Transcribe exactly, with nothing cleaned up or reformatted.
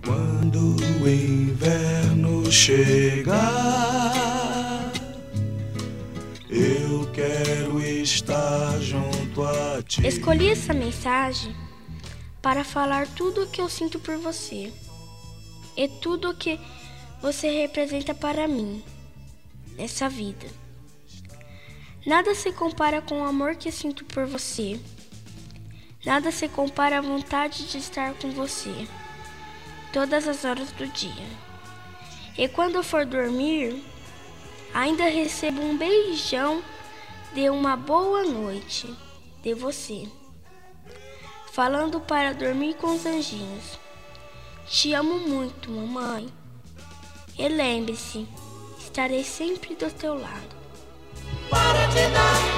Quando o inverno chegar, eu quero estar junto a ti. Escolhi essa mensagem para falar tudo o que eu sinto por você e tudo o que você representa para mim nessa vida. Nada se compara com o amor que sinto por você. Nada se compara à vontade de estar com você todas as horas do dia. E quando eu for dormir, ainda recebo um beijão de uma boa noite de você, falando para dormir com os anjinhos. Te amo muito, mamãe. E lembre-se, estarei sempre do teu lado. Para te dar